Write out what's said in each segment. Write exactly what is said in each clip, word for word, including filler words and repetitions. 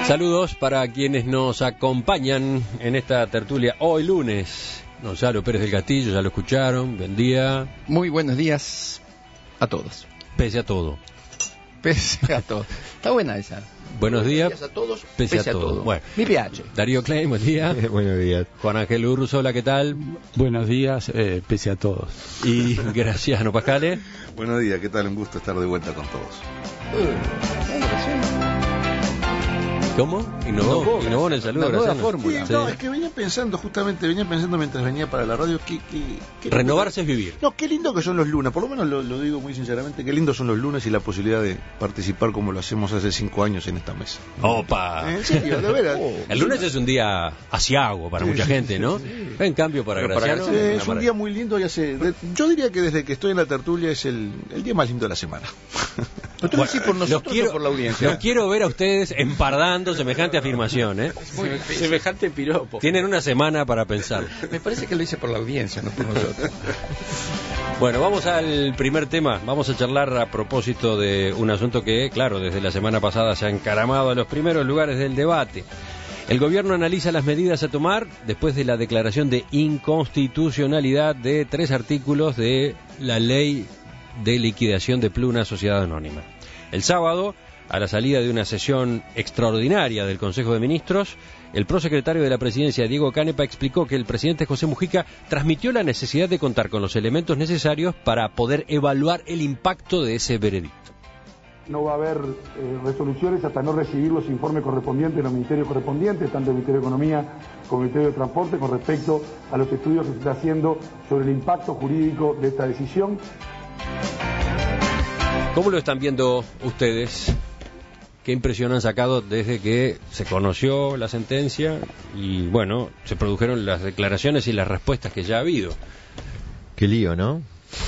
Saludos para quienes nos acompañan en esta tertulia hoy lunes. Gonzalo Pérez del Castillo, ya lo escucharon, buen día. Muy buenos días a todos. Pese a todo. Pese a todo. Está buena esa. Buenos días, días a todos, pese, pese a, a todo. todo. Bueno, Mi pH. Darío Klein, buen día. Buenos días. Juan Ángel Urruzola, ¿qué tal? Buenos días, eh, pese a todos. Y Graciano Pascale. Buenos días, ¿qué tal? Un gusto estar de vuelta con todos. ¿Cómo? Innovó, innovó en el saludo. Una nueva Graciano. fórmula. Sí, no, es que venía pensando, justamente, venía pensando mientras venía para la radio, que, que, que Renovarse es vivir. No, qué lindo que son los lunes, por lo menos lo, lo digo muy sinceramente, qué lindos son los lunes y la posibilidad de participar como lo hacemos hace cinco años en esta mesa. ¡Opa! En serio, de veras. El lunes es un día asiago para Sí, mucha sí, gente, sí, ¿no? sí. En cambio, para Pero para Graciano... Graciano una es un maravilla. día muy lindo y hace, de- yo diría que desde que estoy en la tertulia es el, el día más lindo de la semana. ¿Lo tengo que decir por Los nosotros quiero, o por la audiencia? los quiero ver a ustedes empardando semejante afirmación, ¿eh? Muy semejante piropo. Tienen una semana para pensar. Me parece que lo hice por la audiencia, no por nosotros. Bueno, vamos al primer tema. Vamos a charlar a propósito de un asunto que, claro, desde la semana pasada se ha encaramado a los primeros lugares del debate. El gobierno analiza las medidas a tomar después de la declaración de inconstitucionalidad de tres artículos de la ley de liquidación de Pluna Sociedad Anónima. El sábado, a la salida de una sesión extraordinaria del Consejo de Ministros, el prosecretario de la Presidencia, Diego Canepa, explicó que el presidente José Mujica transmitió la necesidad de contar con los elementos necesarios para poder evaluar el impacto de ese veredicto. No va a haber eh, resoluciones hasta no recibir los informes correspondientes de los ministerios correspondientes, tanto el Ministerio de Economía como el Ministerio de Transporte, con respecto a los estudios que se está haciendo sobre el impacto jurídico de esta decisión. ¿Cómo lo están viendo ustedes? ¿Qué impresión han sacado desde que se conoció la sentencia y, bueno, se produjeron las declaraciones y las respuestas que ya ha habido? Qué lío, ¿no?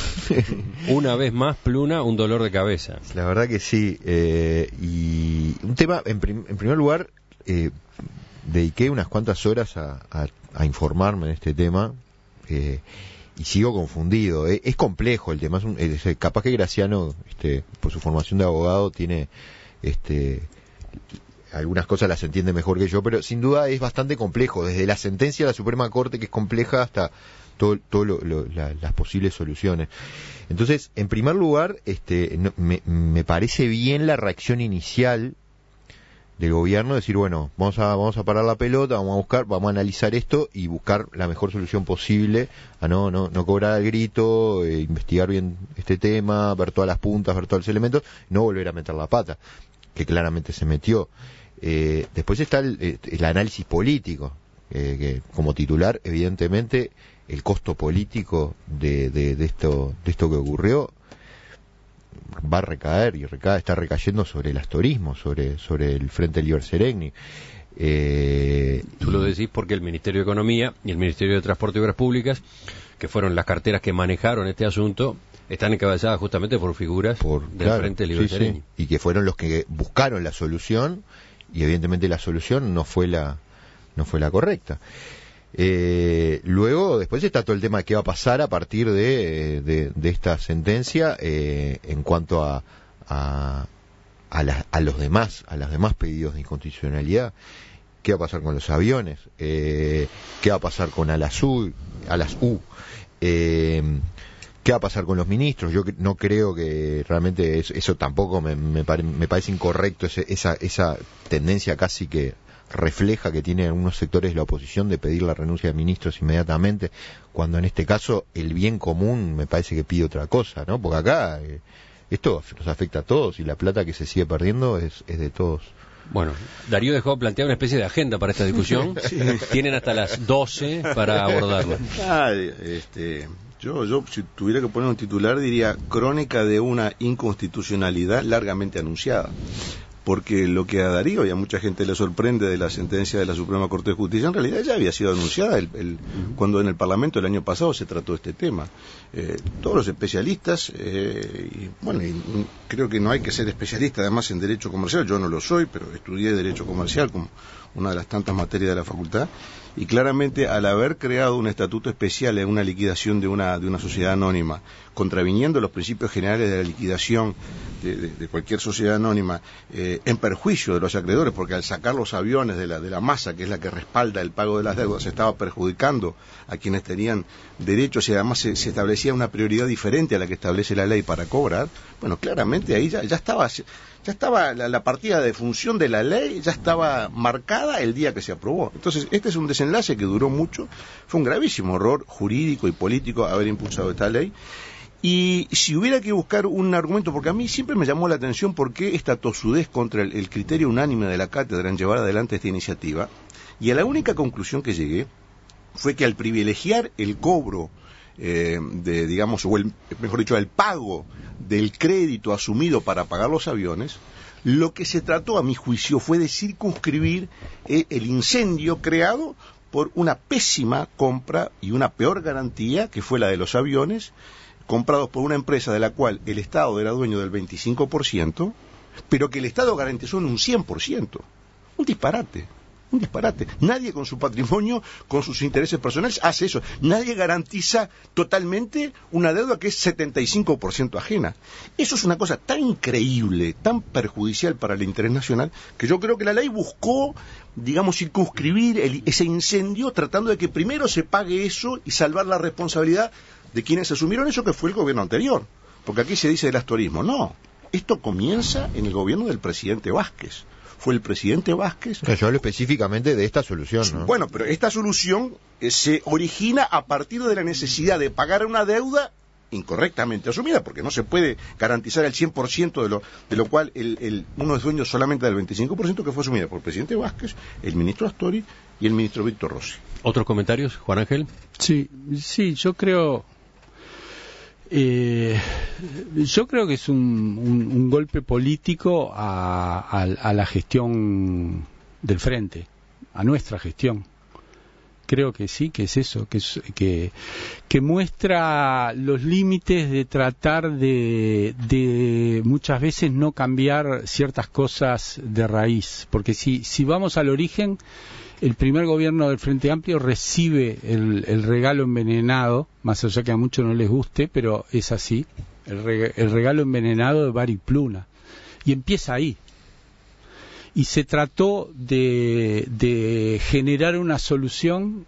Una vez más, Pluna, un dolor de cabeza. La verdad que sí. Eh, y un tema, en, prim- en primer lugar, eh, dediqué unas cuantas horas a, a, a informarme en este tema eh, y sigo confundido. Eh, es complejo el tema. Es un, es, capaz que Graciano, este, por su formación de abogado, tiene... este algunas cosas las entiende mejor que yo, pero sin duda es bastante complejo, desde la sentencia de la Suprema Corte, que es compleja, hasta todo, todo lo, lo, la, las posibles soluciones. Entonces, en primer lugar, este no, me, me parece bien la reacción inicial del gobierno, decir, bueno, vamos a vamos a parar la pelota, vamos a buscar, vamos a analizar esto y buscar la mejor solución posible, a no no no cobrar al grito, eh, investigar bien este tema, ver todas las puntas, ver todos los elementos, no volver a meter la pata, que claramente se metió. Eh, después está el, el análisis político, eh, que como titular, evidentemente, el costo político de, de, de esto de esto que ocurrió va a recaer y recae, está recayendo sobre el astorismo, sobre sobre el Frente Liber Seregni. Eh, Tú lo decís porque el Ministerio de Economía y el Ministerio de Transporte y Obras Públicas, que fueron las carteras que manejaron este asunto, están encabezadas justamente por figuras por, del claro, Frente Liber sí, Seregni. sí, y que fueron los que buscaron la solución, y evidentemente la solución no fue la no fue la correcta. Eh, luego, después está todo el tema de qué va a pasar a partir de, de, de esta sentencia eh, en cuanto a a, a, la, a los demás a los demás pedidos de inconstitucionalidad. ¿Qué va a pasar con los aviones? Eh, ¿Qué va a pasar con a las U? A las U? Eh, ¿Qué va a pasar con los ministros? Yo no creo que realmente eso, eso tampoco me, me, pare, me parece incorrecto, ese, esa, esa tendencia casi que refleja que tienen algunos sectores de la oposición de pedir la renuncia de ministros inmediatamente, cuando en este caso el bien común me parece que pide otra cosa, ¿no? Porque acá eh, esto nos afecta a todos y la plata que se sigue perdiendo es, es de todos. Bueno, Darío dejó plantear una especie de agenda para esta discusión. Sí. Tienen hasta las doce para abordarla. Ah, este... Yo, yo, si tuviera que poner un titular, diría crónica de una inconstitucionalidad largamente anunciada. Porque lo que a Darío y a mucha gente le sorprende de la sentencia de la Suprema Corte de Justicia, en realidad ya había sido anunciada el, el, cuando en el Parlamento el año pasado se trató este tema. Eh, todos los especialistas, eh, y, bueno, y creo que no hay que ser especialista además en Derecho Comercial, yo no lo soy, pero estudié Derecho Comercial como una de las tantas materias de la facultad, Y claramente, al haber creado un estatuto especial en una liquidación de una, de una sociedad anónima, contraviniendo los principios generales de la liquidación de, de, de cualquier sociedad anónima, eh, en perjuicio de los acreedores, porque al sacar los aviones de la, de la masa, que es la que respalda el pago de las deudas, se estaba perjudicando a quienes tenían derechos y además se, se establecía una prioridad diferente a la que establece la ley para cobrar. Bueno, claramente ahí ya, ya estaba... Ya estaba la, la partida de función de la ley, ya estaba marcada el día que se aprobó. Entonces, este es un desenlace que duró mucho. Fue un gravísimo error jurídico y político haber impulsado esta ley. Y si hubiera que buscar un argumento, porque a mí siempre me llamó la atención por qué esta tosudez contra el, el criterio unánime de la cátedra en llevar adelante esta iniciativa, y a la única conclusión que llegué fue que al privilegiar el cobro Eh, de, digamos, o el, mejor dicho, el pago del crédito asumido para pagar los aviones, lo que se trató, a mi juicio, fue de circunscribir eh, el incendio creado por una pésima compra y una peor garantía, que fue la de los aviones, comprados por una empresa de la cual el Estado era dueño del veinticinco por ciento, pero que el Estado garantizó en un cien por ciento. Un disparate. Un disparate. Nadie con su patrimonio, con sus intereses personales, hace eso. Nadie garantiza totalmente una deuda que es setenta y cinco por ciento ajena. Eso es una cosa tan increíble, tan perjudicial para el interés nacional, que yo creo que la ley buscó, digamos, circunscribir el, ese incendio, tratando de que primero se pague eso y salvar la responsabilidad de quienes asumieron eso, que fue el gobierno anterior. Porque aquí se dice del astorismo. No, esto comienza en el gobierno del presidente Vázquez. Fue el presidente Vázquez. Yo hablo específicamente de esta solución, ¿no? Bueno, pero esta solución eh, se origina a partir de la necesidad de pagar una deuda incorrectamente asumida, porque no se puede garantizar el cien por ciento de lo, de lo cual el, el, uno es dueño solamente del veinticinco por ciento, que fue asumida por el presidente Vázquez, el ministro Astori y el ministro Víctor Rossi. ¿Otros comentarios, Juan Ángel? Sí, sí, yo creo... Eh, yo creo que es un, un, un golpe político a, a, a la gestión del frente, a nuestra gestión. Creo que sí, que es eso, que, es, que, que muestra los límites de tratar de, de muchas veces no cambiar ciertas cosas de raíz, porque si, si vamos al origen, el primer gobierno del Frente Amplio recibe el, el regalo envenenado, más allá que a muchos no les guste, pero es así, el, reg el regalo envenenado de Bari Pluna. Y empieza ahí. Y se trató de, de generar una solución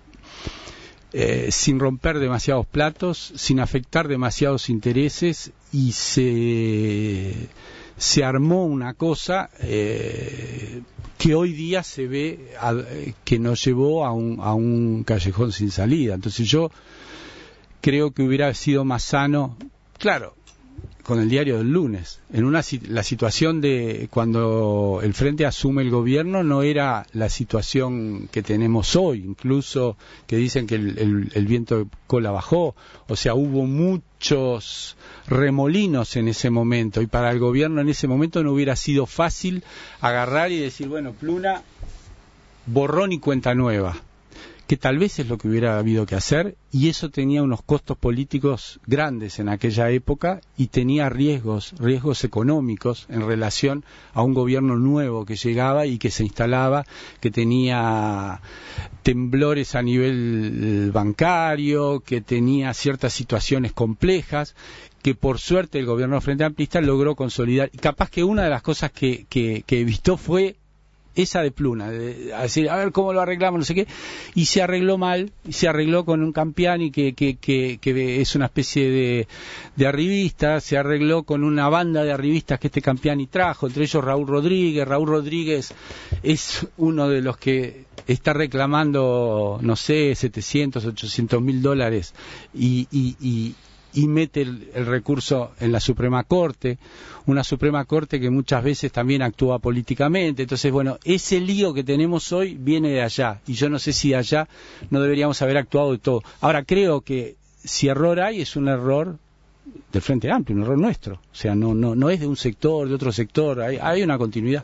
eh, sin romper demasiados platos, sin afectar demasiados intereses, y se... se armó una cosa eh, que hoy día se ve a, que nos llevó a un, a un callejón sin salida. Entonces yo creo que hubiera sido más sano, claro, con el diario del lunes, en una la situación de cuando el Frente asume el gobierno no era la situación que tenemos hoy, incluso que dicen que el, el, el viento de cola bajó, o sea, hubo muchos remolinos en ese momento, y para el gobierno en ese momento no hubiera sido fácil agarrar y decir, bueno, Pluna, borrón y cuenta nueva, que tal vez es lo que hubiera habido que hacer, y eso tenía unos costos políticos grandes en aquella época y tenía riesgos, riesgos económicos en relación a un gobierno nuevo que llegaba y que se instalaba, que tenía temblores a nivel bancario, que tenía ciertas situaciones complejas, que por suerte el gobierno Frente Amplista logró consolidar. Y capaz que una de las cosas que, que, que evitó fue esa de Pluna, de, a decir, a ver cómo lo arreglamos, no sé qué, y se arregló mal, y se arregló con un Campiani que, que, que, que es una especie de, de arribista, se arregló con una banda de arribistas que este Campiani trajo, entre ellos Raúl Rodríguez. Raúl Rodríguez es uno de los que está reclamando, no sé, setecientos, ochocientos mil dólares, y, y, y y mete el, el recurso en la Suprema Corte, una Suprema Corte que muchas veces también actúa políticamente. Entonces, bueno, ese lío que tenemos hoy viene de allá, y yo no sé si allá no deberíamos haber actuado de todo. Ahora, creo que si error hay, es un error del Frente Amplio, un error nuestro. O sea, no no no es de un sector, de otro sector, hay, hay una continuidad.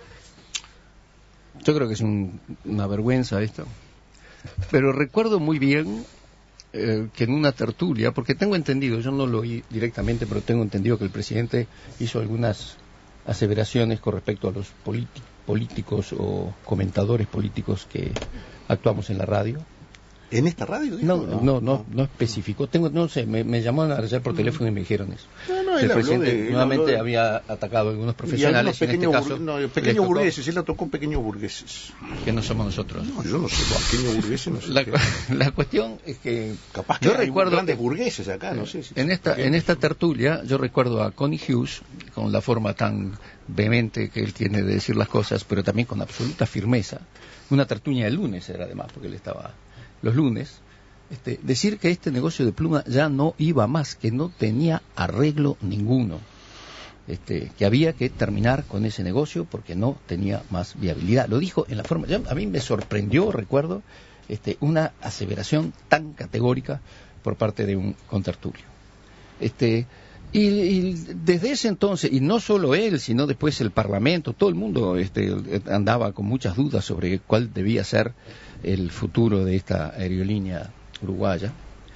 Yo creo que es un, una vergüenza esto. Pero recuerdo muy bien eh, que en una tertulia, porque tengo entendido, yo no lo oí directamente, pero tengo entendido que el presidente hizo algunas aseveraciones con respecto a los políticos, políticos o comentadores políticos que actuamos en la radio. ¿En esta radio? No, no, no, no, no especificó. Tengo, no sé, me, me llamaron ayer por teléfono y me dijeron eso. No, no, el presidente de, nuevamente de... había atacado a algunos profesionales, en este caso. No, pequeños burgueses, él la tocó pequeños burgueses. Que no somos nosotros. No, yo no sé, pequeños burgueses no sé. La, la cuestión es que... Capaz que yo hay recuerdo grandes burgueses acá, no sé. Si en, esta, en esta tertulia yo recuerdo a Connie Hughes, con la forma tan vehemente que él tiene de decir las cosas, pero también con absoluta firmeza. Una tertulia el lunes era además, porque él estaba los lunes. Este, decir que este negocio de Pluma ya no iba más, que no tenía arreglo ninguno, este, que había que terminar con ese negocio porque no tenía más viabilidad. Lo dijo en la forma, ya, a mí me sorprendió, recuerdo, este, una aseveración tan categórica por parte de un contertulio. Este, y, y desde ese entonces, y no solo él, sino después el Parlamento, todo el mundo este, andaba con muchas dudas sobre cuál debía ser el futuro de esta aerolínea uruguaya.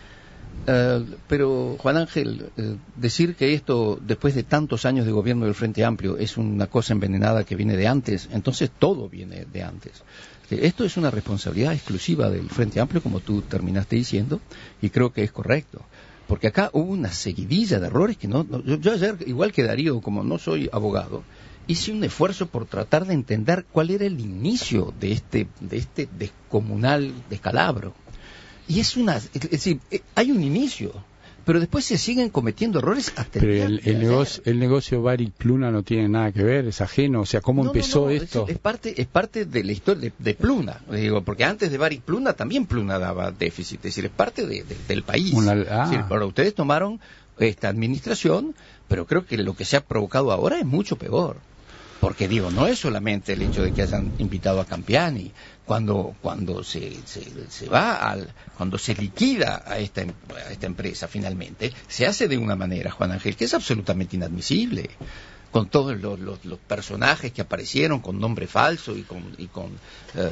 Uh, pero Juan Ángel, uh, decir que esto después de tantos años de gobierno del Frente Amplio es una cosa envenenada que viene de antes, entonces todo viene de antes. Esto es una responsabilidad exclusiva del Frente Amplio, como tú terminaste diciendo, y creo que es correcto, porque acá hubo una seguidilla de errores que no, no yo, yo ayer, igual que Darío, como no soy abogado, hice un esfuerzo por tratar de entender cuál era el inicio de este de este descomunal descalabro. Y es una, es decir, hay un inicio, pero después se siguen cometiendo errores hasta pero el, el negocio, el negocio Varig Pluna no tiene nada que ver, es ajeno, o sea, ¿cómo no, empezó no, no, esto? Es, es parte, es parte de la historia de, de Pluna, digo, porque antes de Varig Pluna también Pluna daba déficit, es decir, es parte de, de, del país. Una, ah. Es decir, ahora ustedes tomaron esta administración, pero creo que lo que se ha provocado ahora es mucho peor. Porque digo, no es solamente el hecho de que hayan invitado a Campiani, cuando cuando se, se, se va al, cuando se liquida a esta, a esta empresa finalmente, se hace de una manera, Juan Ángel, que es absolutamente inadmisible, con todos los, los, los personajes que aparecieron con nombre falso y con y con, eh,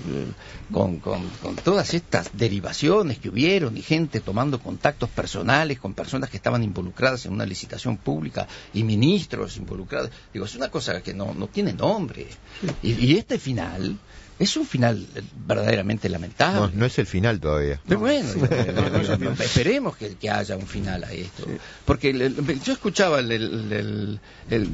con, con con todas estas derivaciones que hubieron y gente tomando contactos personales con personas que estaban involucradas en una licitación pública y ministros involucrados. Digo, es una cosa que no, no tiene nombre. Y, y este final es un final verdaderamente lamentable. No, no es el final todavía. Pero bueno, no, no, no, esperemos que, que haya un final a esto. Sí. Porque el, el, yo escuchaba el, el, el,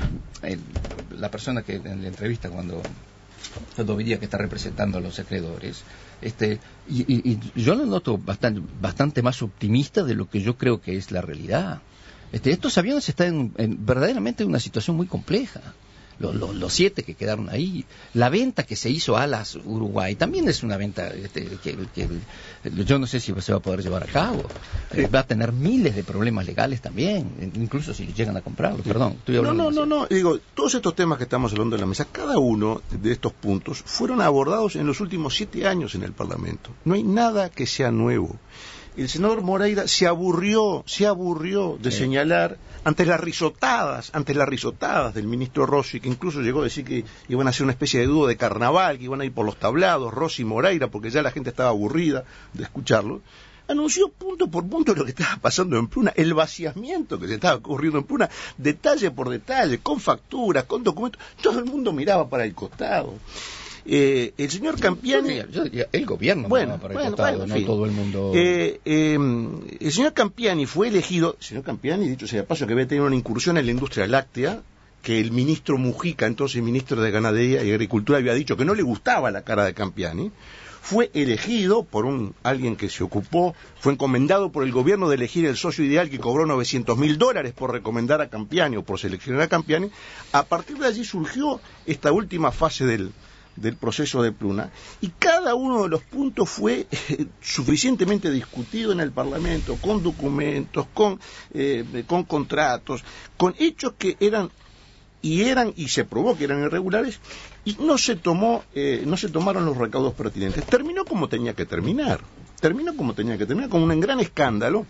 la persona que en la entrevista cuando, cuando veía que está representando a los acreedores, este, y, y, y yo lo noto bastante, bastante más optimista de lo que yo creo que es la realidad. Este, estos aviones están en, en, verdaderamente en una situación muy compleja. Los, los, los siete que quedaron ahí, la venta que se hizo a Alas Uruguay también es una venta este, que, que yo no sé si se va a poder llevar a cabo. Sí. Va a tener miles de problemas legales también, incluso si llegan a comprarlo. Perdón, estoy hablando. No, no, no, no, digo, todos estos temas que estamos hablando en la mesa, cada uno de estos puntos fueron abordados en los últimos siete años en el Parlamento. No hay nada que sea nuevo. El senador Moreira se aburrió, se aburrió de sí. señalar ante las risotadas, ante las risotadas del ministro Rossi, que incluso llegó a decir que iban a hacer una especie de dúo de carnaval, que iban a ir por los tablados, Rossi y Moreira, porque ya la gente estaba aburrida de escucharlo. Anunció punto por punto lo que estaba pasando en Pluna, el vaciamiento que se estaba ocurriendo en Pluna, detalle por detalle, con facturas, con documentos. Todo el mundo miraba para el costado. Eh, el señor Campiani... Yo diría, yo diría, el gobierno bueno, para el bueno, costado, bueno, no todo el mundo... Eh, eh, el señor Campiani fue elegido... El señor Campiani, dicho sea de paso, que había tenido una incursión en la industria láctea, que el ministro Mujica, entonces ministro de Ganadería y Agricultura, había dicho que no le gustaba la cara de Campiani. Fue elegido por un alguien que se ocupó, fue encomendado por el gobierno de elegir el socio ideal, que cobró novecientos mil dólares por recomendar a Campiani o por seleccionar a Campiani. A partir de allí surgió esta última fase del... del proceso de Pluna, y cada uno de los puntos fue eh, suficientemente discutido en el Parlamento, con documentos, con, eh, con contratos, con hechos que eran y eran y se probó que eran irregulares, y no se tomó eh, no se tomaron los recaudos pertinentes. Terminó como tenía que terminar, terminó como tenía que terminar, con un gran escándalo,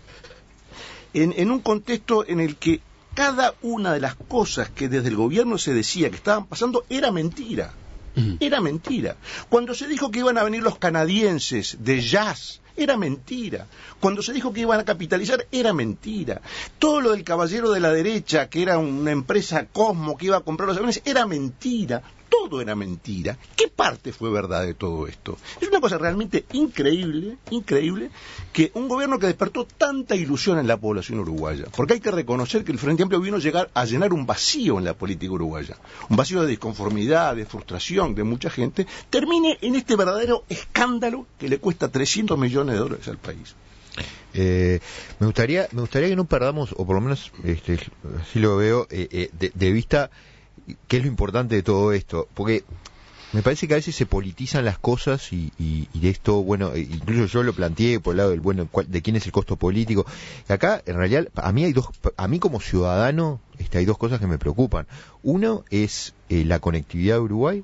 en, en un contexto en el que cada una de las cosas que desde el gobierno se decía que estaban pasando era mentira. Era mentira. Cuando se dijo que iban a venir los canadienses de jazz, era mentira. Cuando se dijo que iban a capitalizar, era mentira. Todo lo del caballero de la derecha, que era una empresa Cosmo que iba a comprar los aviones, era mentira. todo era mentira, ¿qué parte fue verdad de todo esto? Es una cosa realmente increíble, increíble, que un gobierno que despertó tanta ilusión en la población uruguaya, porque hay que reconocer que el Frente Amplio vino a llegar a llenar un vacío en la política uruguaya, un vacío de disconformidad, de frustración de mucha gente, termine en este verdadero escándalo que le cuesta trescientos millones de dólares al país. Eh, me gustaría me gustaría que no perdamos, o por lo menos este, así lo veo, eh, eh, de, de vista qué es lo importante de todo esto, porque me parece que a veces se politizan las cosas y, y, y de esto, bueno, incluso yo lo planteé por el lado del, bueno, cuál, de quién es el costo político. Y acá, en realidad, a mí hay dos, a mí como ciudadano, este, hay dos cosas que me preocupan. Uno es eh, la conectividad de Uruguay,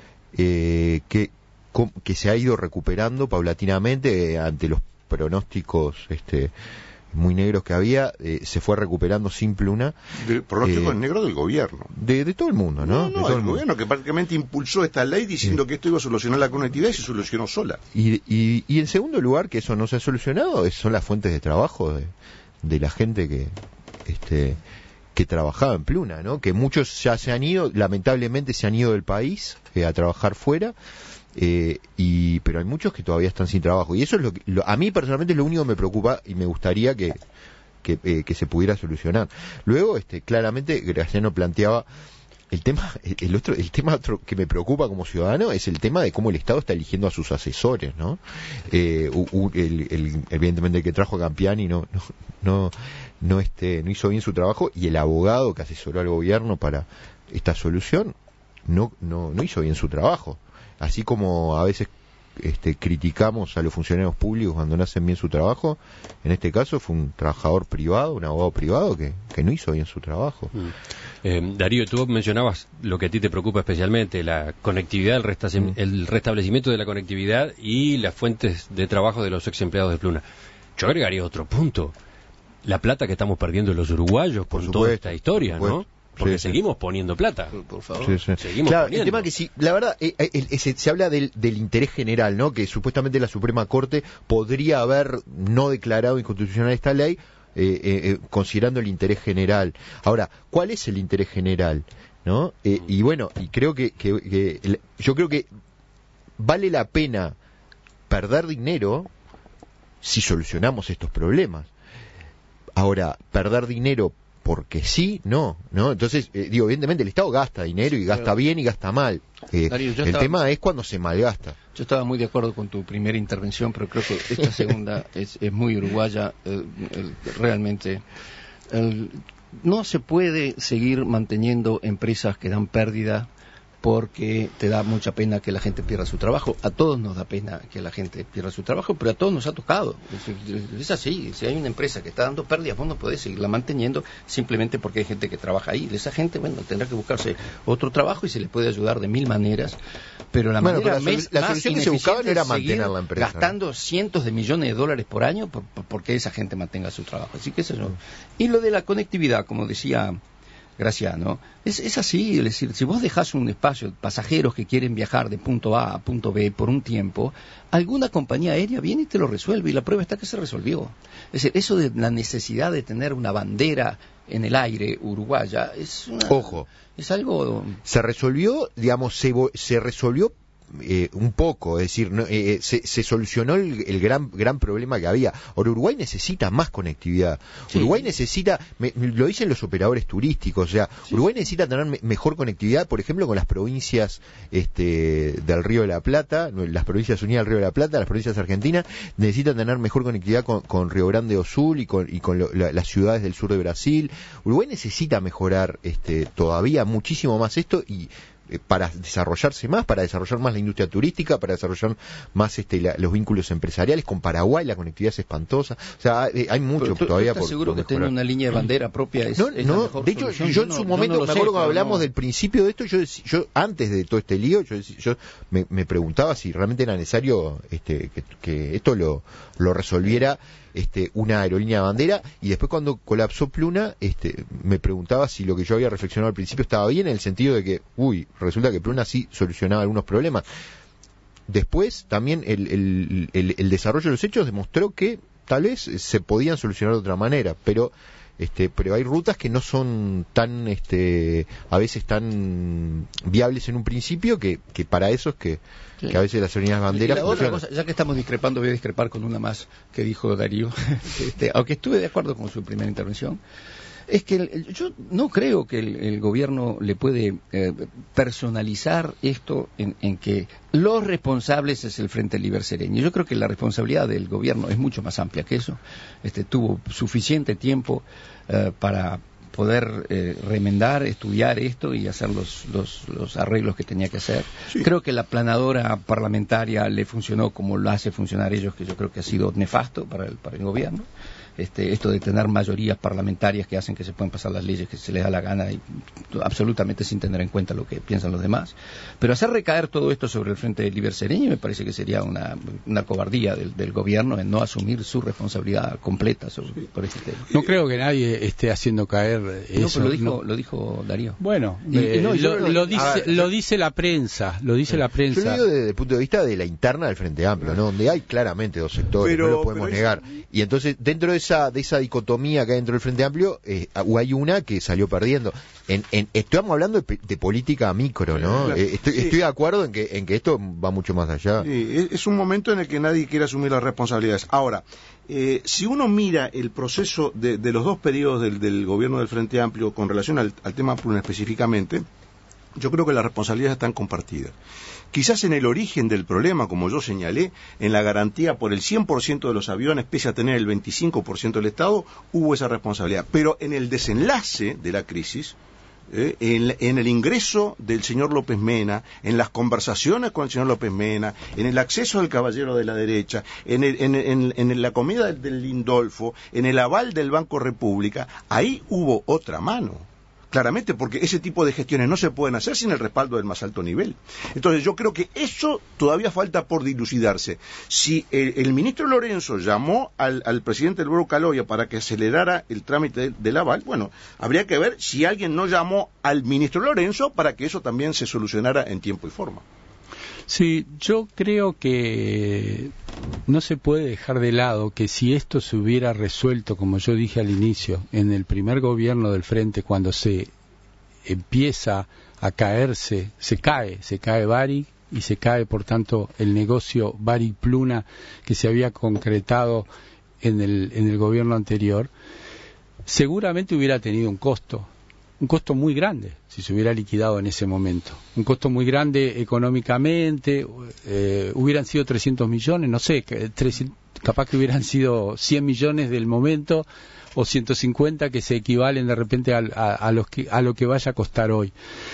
eh, que, com, que se ha ido recuperando paulatinamente eh, ante los pronósticos, este, muy negros que había, eh, se fue recuperando sin pluna. De pronóstico eh, negro del gobierno. De, de todo el mundo, ¿no? No, no, de todo el, el gobierno mundo. que prácticamente impulsó esta ley diciendo sí. que esto iba a solucionar la conectividad y se solucionó sola. Y, y, y en segundo lugar, que eso no se ha solucionado, es, son las fuentes de trabajo de, de la gente que este que trabajaba en Pluna, ¿no? Que muchos ya se han ido, lamentablemente se han ido del país eh, a trabajar fuera. Eh, y pero hay muchos que todavía están sin trabajo y eso es lo que lo, a mí personalmente es lo único que me preocupa y me gustaría que que, eh, que se pudiera solucionar. Luego, este claramente Graciano planteaba el tema el otro el tema otro que me preocupa como ciudadano es el tema de cómo el Estado está eligiendo a sus asesores, ¿no? Eh, el, el, evidentemente el que trajo a Campiani no no no no este no hizo bien su trabajo y el abogado que asesoró al gobierno para esta solución no no no hizo bien su trabajo. Así como a veces este, criticamos a los funcionarios públicos cuando no hacen bien su trabajo, en este caso fue un trabajador privado, un abogado privado que, que no hizo bien su trabajo. Mm. Eh, Darío, tú mencionabas lo que a ti te preocupa especialmente, la conectividad, el, resta- mm. el restablecimiento de la conectividad y las fuentes de trabajo de los ex empleados de Pluna. Yo agregaría otro punto, la plata que estamos perdiendo los uruguayos por, por toda esta historia, ¿no? Porque sí, seguimos sí. poniendo plata. Por favor. Sí, sí. Seguimos claro, poniendo. El tema que sí, la verdad, eh, eh, eh, se, se habla del, del interés general, ¿no? Que supuestamente la Suprema Corte podría haber no declarado inconstitucional esta ley, eh, eh, eh, considerando el interés general. Ahora, ¿cuál es el interés general? ¿No? Eh, y bueno, y creo que, que, que el, yo creo que vale la pena perder dinero si solucionamos estos problemas. Ahora, perder dinero porque sí, no, ¿no? Entonces, eh, digo, evidentemente el Estado gasta dinero y gasta bien y gasta mal. Eh, Darío, el estaba, tema es cuando se malgasta. Yo estaba muy de acuerdo con tu primera intervención, pero creo que esta segunda es, es muy uruguaya, eh, el, realmente. El, no se puede seguir manteniendo empresas que dan pérdida porque te da mucha pena que la gente pierda su trabajo. A todos nos da pena que la gente pierda su trabajo, pero a todos nos ha tocado. Es, es así, si hay una empresa que está dando pérdidas, vos no podés seguirla manteniendo simplemente porque hay gente que trabaja ahí. Esa gente, bueno, tendrá que buscarse otro trabajo y se le puede ayudar de mil maneras, pero la bueno, manera pero la, mes, la más solución que se buscaba no era mantener la empresa, gastando ¿no? cientos de millones de dólares por año por, por, porque esa gente mantenga su trabajo. Así que eso no. Y lo de la conectividad, como decía Graciano, es, es así, es decir, si vos dejás un espacio, pasajeros que quieren viajar de punto A a punto B por un tiempo, alguna compañía aérea viene y te lo resuelve, y la prueba está que se resolvió. Es decir, eso de la necesidad de tener una bandera en el aire uruguaya es una, ojo, es algo... Se resolvió, digamos, se, se resolvió Eh, un poco, es decir, no, eh, se, se solucionó el, el gran gran problema que había. Ahora Uruguay necesita más conectividad. Sí. Uruguay necesita, me, lo dicen los operadores turísticos, o sea, sí. Uruguay necesita tener me, mejor conectividad, por ejemplo, con las provincias este, del Río de la Plata, las provincias unidas del Río de la Plata, las provincias argentinas, necesitan tener mejor conectividad con, con Río Grande do Sul y con, y con lo, la, las ciudades del sur de Brasil. Uruguay necesita mejorar este, todavía muchísimo más esto y para desarrollarse más, para desarrollar más la industria turística, para desarrollar más este, la, los vínculos empresariales. Con Paraguay la conectividad es espantosa, o sea, hay, hay mucho ¿Tú, todavía tú estás por seguro por que tener una línea de bandera propia es, no, es no, la mejor de hecho solución? yo en no, su momento no me sé, acuerdo cuando hablamos no... del principio de esto, yo, yo antes de todo este lío, yo, yo me, me preguntaba si realmente era necesario este, que, que esto lo, lo resolviera este, una aerolínea de bandera, y después cuando colapsó Pluna, este, me preguntaba si lo que yo había reflexionado al principio estaba bien, en el sentido de que, uy, resulta que Pluna sí solucionaba algunos problemas. Después también el, el, el, el desarrollo de los hechos demostró que tal vez se podían solucionar de otra manera, pero este, pero hay rutas que no son tan, este, a veces tan viables en un principio que, que para eso es que, sí. que a veces las aerolíneas banderas otra cosa, ya que estamos discrepando, voy a discrepar con una más que dijo Darío, este, aunque estuve de acuerdo con su primera intervención. Es que el, yo no creo que el, el gobierno le puede eh, personalizar esto en, en que los responsables es el Frente Liber Sereño. Yo creo que la responsabilidad del gobierno es mucho más amplia que eso. Este, tuvo suficiente tiempo eh, para poder eh, remendar, estudiar esto y hacer los, los, los arreglos que tenía que hacer. Sí. Creo que la planadora parlamentaria le funcionó como lo hace funcionar ellos, que yo creo que ha sido nefasto para el, para el gobierno. Este, esto de tener mayorías parlamentarias que hacen que se puedan pasar las leyes que se les da la gana y absolutamente sin tener en cuenta lo que piensan los demás. Pero hacer recaer todo esto sobre el Frente Liber Sereño me parece que sería una, una cobardía del, del gobierno en no asumir su responsabilidad completa sobre, por este tema. No creo que nadie esté haciendo caer eso. No, lo dijo, no. lo dijo Darío. Bueno, y, eh, no, lo, lo, lo, dice, ver, lo dice la prensa, lo dice eh, la prensa. Yo lo digo desde el punto de vista de la interna del Frente Amplio, ¿no? Donde hay claramente dos sectores, pero, no lo podemos negar. Es... Y entonces, dentro de esa, de esa dicotomía que hay dentro del Frente Amplio, eh, hay una que salió perdiendo. En, en, estamos hablando de, de política micro, ¿no? Claro. Eh, estoy, sí. estoy de acuerdo en que, en que esto va mucho más allá. Sí, es un momento en el que nadie quiere asumir las responsabilidades. Ahora, eh, si uno mira el proceso de, de los dos periodos del, del gobierno del Frente Amplio con relación al, al tema Pruna específicamente, yo creo que las responsabilidades están compartidas. Quizás en el origen del problema, como yo señalé, en la garantía por el cien por ciento de los aviones, pese a tener el veinticinco por ciento del Estado, hubo esa responsabilidad. Pero en el desenlace de la crisis, eh, en, en el ingreso del señor López Mena, en las conversaciones con el señor López Mena, en el acceso del caballero de la derecha, en, el, en, en, en la comida del Lindolfo, en el aval del Banco República, ahí hubo otra mano. Claramente, porque ese tipo de gestiones no se pueden hacer sin el respaldo del más alto nivel. Entonces, yo creo que eso todavía falta por dilucidarse. Si el, el ministro Lorenzo llamó al, al presidente del Banco Caloya para que acelerara el trámite del, del aval, bueno, habría que ver si alguien no llamó al ministro Lorenzo para que eso también se solucionara en tiempo y forma. Sí, yo creo que no se puede dejar de lado que si esto se hubiera resuelto, como yo dije al inicio, en el primer gobierno del Frente, cuando se empieza a caerse, se cae, se cae Varig y se cae, por tanto, el negocio Varig-Pluna que se había concretado en el, en el gobierno anterior, seguramente hubiera tenido un costo. Un costo muy grande si se hubiera liquidado en ese momento. Un costo muy grande económicamente, eh, hubieran sido trescientos millones, no sé, trescientos, capaz que hubieran sido cien millones del momento o ciento cincuenta que se equivalen de repente a, a, a, los que, a lo que vaya a costar hoy.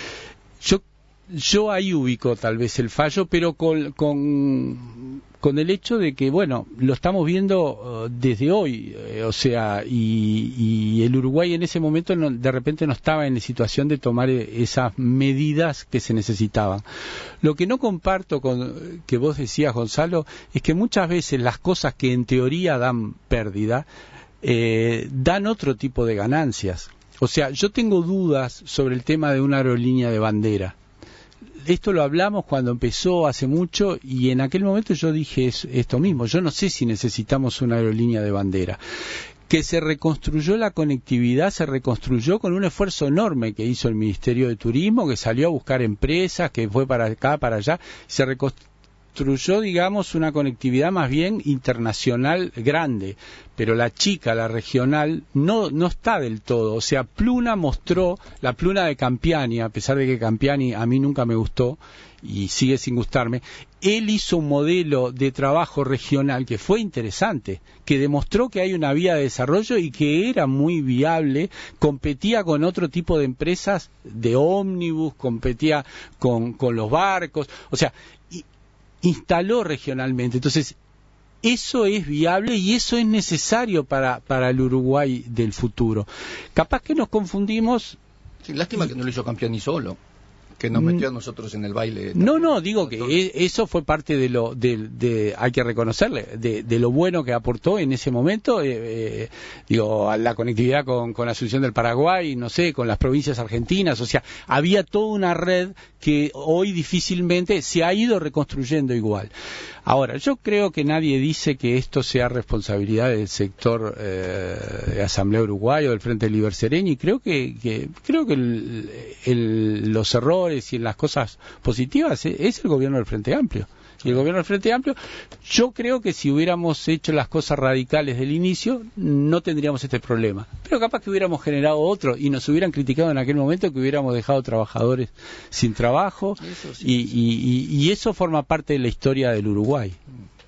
Yo Yo ahí ubico tal vez el fallo, pero con, con, con el hecho de que, bueno, lo estamos viendo uh, desde hoy, eh, o sea, y, y el Uruguay en ese momento no, de repente no estaba en la situación de tomar esas medidas que se necesitaban. Lo que no comparto con que vos decías, Gonzalo, es que muchas veces las cosas que en teoría dan pérdida, eh, dan otro tipo de ganancias. O sea, yo tengo dudas sobre el tema de una aerolínea de bandera. Esto lo hablamos cuando empezó hace mucho y en aquel momento yo dije es, esto mismo. Yo no sé si necesitamos una aerolínea de bandera. Que se reconstruyó la conectividad, se reconstruyó con un esfuerzo enorme que hizo el Ministerio de Turismo, que salió a buscar empresas, que fue para acá, para allá, se reconstruyó, digamos, una conectividad más bien internacional grande, pero la chica, la regional, no, no está del todo. O sea, Pluna mostró, la Pluna de Campiani, a pesar de que Campiani a mí nunca me gustó y sigue sin gustarme, él hizo un modelo de trabajo regional que fue interesante, que demostró que hay una vía de desarrollo y que era muy viable, competía con otro tipo de empresas de ómnibus, competía con, con los barcos, o sea, y, instaló regionalmente. Entonces, eso es viable y eso es necesario para, para el Uruguay del futuro. Capaz que nos confundimos. Sí, lástima y, que no lo hizo Campiani solo. que nos metió a nosotros en el baile. No, no, digo que e- eso fue parte de lo, de, de hay que reconocerle, de, de lo bueno que aportó en ese momento, eh, eh, digo, a la conectividad con, con Asunción del Paraguay, no sé, con las provincias argentinas, o sea, había toda una red que hoy difícilmente se ha ido reconstruyendo igual. Ahora, yo creo que nadie dice que esto sea responsabilidad del sector eh, de Asamblea Uruguay o del Frente Liber Sereni. Creo que, que creo que el, el, los errores y las cosas positivas es, es el gobierno del Frente Amplio. Y el gobierno del Frente Amplio, yo creo que si hubiéramos hecho las cosas radicales del inicio, no tendríamos este problema. Pero capaz que hubiéramos generado otro y nos hubieran criticado en aquel momento que hubiéramos dejado trabajadores sin trabajo. Eso sí, y, y, y, y eso forma parte de la historia del Uruguay.